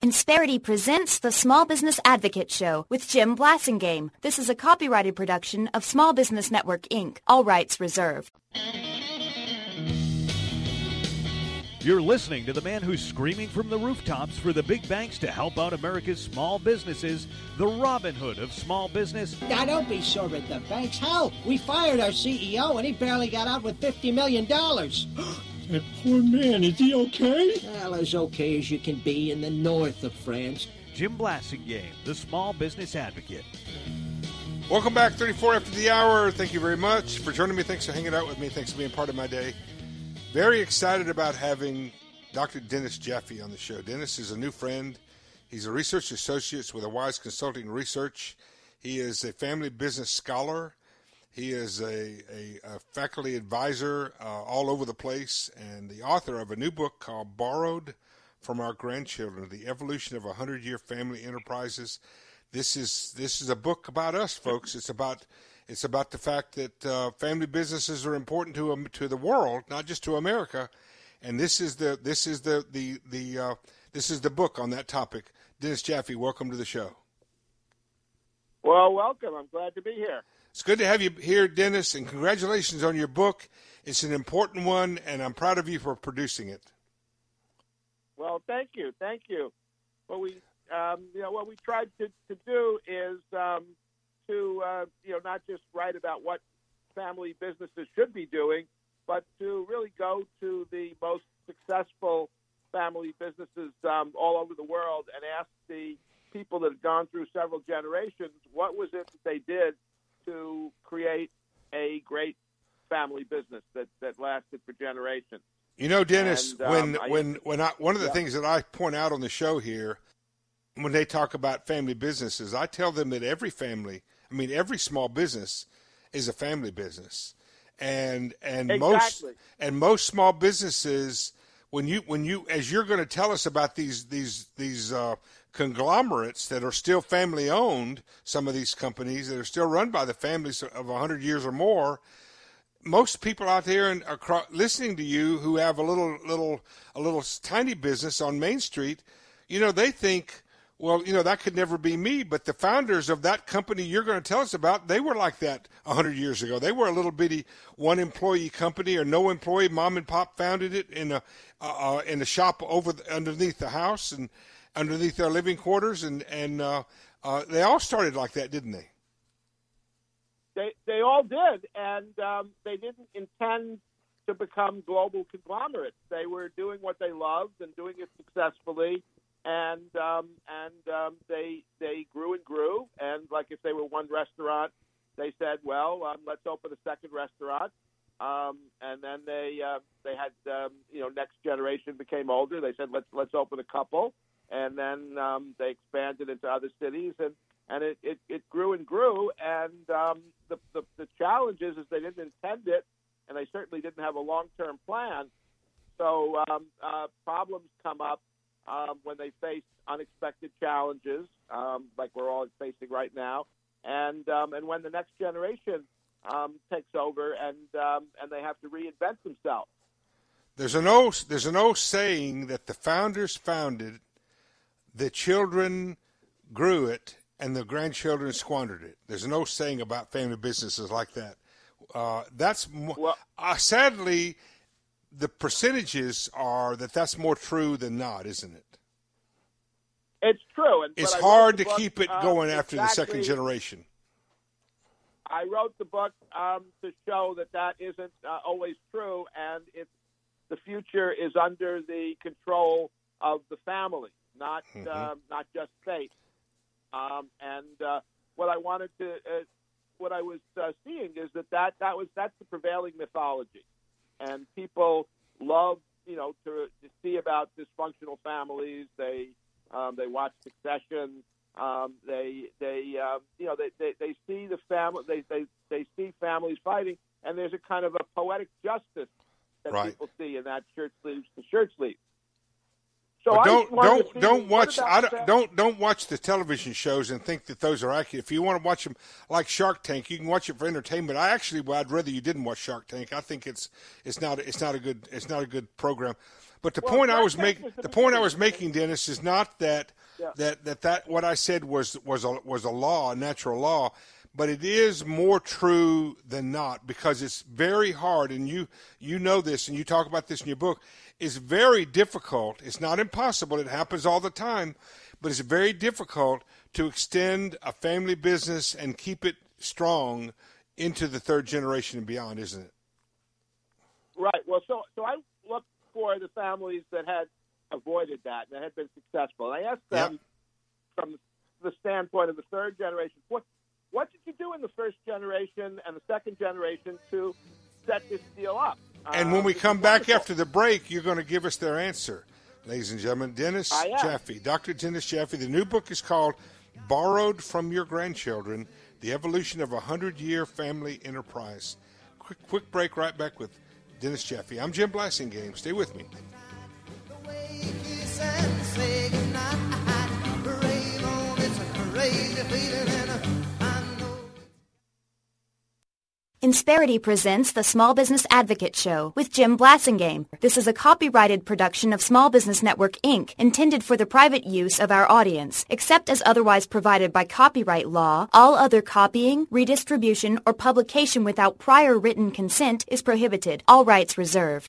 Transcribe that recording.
Insperity presents the Small Business Advocate Show with Jim Blasingame. This is a copyrighted production of Small Business Network, Inc. All rights reserved. You're listening to the man who's screaming from the rooftops for the big banks to help out America's small businesses, the Robin Hood of small business. Now, don't be sore at the banks. Hell, we fired our CEO and he barely got out with $50 million. That poor man, is he okay? Well, as okay as you can be in the north of France. Jim Blasingame, the Small Business Advocate. Welcome back, 34 after the hour. Thank you very much for joining me. Thanks for hanging out with me. Thanks for being part of my day. Very excited about having Dr. Dennis Jaffe on the show. Dennis is a new friend. He's a research associate with Wise Consulting Research. He is a family business scholar. He is a faculty advisor all over the place and the author of a new book called Borrowed from Our Grandchildren, The Evolution of 100-Year Family Enterprises. This is a book about us, folks. It's about the fact that family businesses are important to the world, not just to America. And this is the book on that topic. Dennis Jaffe, welcome to the show. Well, welcome. I'm glad to be here. It's good to have you here, Dennis, and congratulations on your book. It's an important one, and I'm proud of you for producing it. Well, thank you. What we tried to do is not just write about what family businesses should be doing, but to really go to the most successful family businesses all over the world and ask the people that have gone through several generations, what was it that they did to create a great family business that lasted for generations. You know, Dennis, one of the things that I point out on the show here, when they talk about family businesses, I tell them that every small business is a family business, and exactly. most small businesses, when you as you're going to tell us about these conglomerates that are still family owned, some of these companies that are still run by the families of 100 years or more, most people out there and listening to you who have a little tiny business on Main Street, they think, well, that could never be me. But the founders of that company you're going to tell us about, they were like that 100 years ago. They were a little bitty one-employee company or no employee. Mom and pop founded it in a shop underneath the house and underneath their living quarters, and they all started like that, didn't they? They all did, and they didn't intend to become global conglomerates. They were doing what they loved and doing it successfully, and they grew and grew. And like if they were one restaurant, they said, well, let's open a second restaurant. And then they had next generation became older. They said let's open a couple. And then they expanded into other cities, and it grew and grew. And the challenge is they didn't intend it, and they certainly didn't have a long-term plan. So problems come up when they face unexpected challenges, like we're all facing right now, and when the next generation takes over and they have to reinvent themselves. There's an old saying that the founders founded. The children grew it, and the grandchildren squandered it. There's an old saying about family businesses like that. Sadly, the percentages are that's more true than not, isn't it? It's true. It's hard to keep it going after the second generation. I wrote the book to show that isn't always true, and the future is under the control of the family. Not just fate. What I wanted to, what I was seeing is that's the prevailing mythology, and people love to see about dysfunctional families. They watch Succession. They see the family. They see families fighting, and there's a kind of a poetic justice that people see in that shirt sleeves to shirt sleeves. So don't watch the television shows and think that those are accurate. If you want to watch them like Shark Tank, you can watch it for entertainment. I'd rather you didn't watch Shark Tank. I think it's not a good program. But the point I was making, Dennis, is not that that what I said was a law, a natural law, but it is more true than not, because it's very hard, and you know this, and you talk about this in your book. It's very difficult. It's not impossible. It happens all the time, but it's very difficult to extend a family business and keep it strong into the third generation and beyond, isn't it? Right. Well, so I looked for the families that had avoided that and that had been successful. And I asked them from the standpoint of the third generation, what did you do in the first generation and the second generation to set this deal up? And when we come back after the break, you're going to give us their answer. Ladies and gentlemen, Dennis Jaffe, Dr. Dennis Jaffe. The new book is called Borrowed from Your Grandchildren, The Evolution of a 100-Year Family Enterprise. Quick break, right back with Dennis Jaffe. I'm Jim Blasingame. Stay with me. Insperity presents the Small Business Advocate Show with Jim Blasingame. This is a copyrighted production of Small Business Network, Inc., intended for the private use of our audience. Except as otherwise provided by copyright law, all other copying, redistribution, or publication without prior written consent is prohibited. All rights reserved.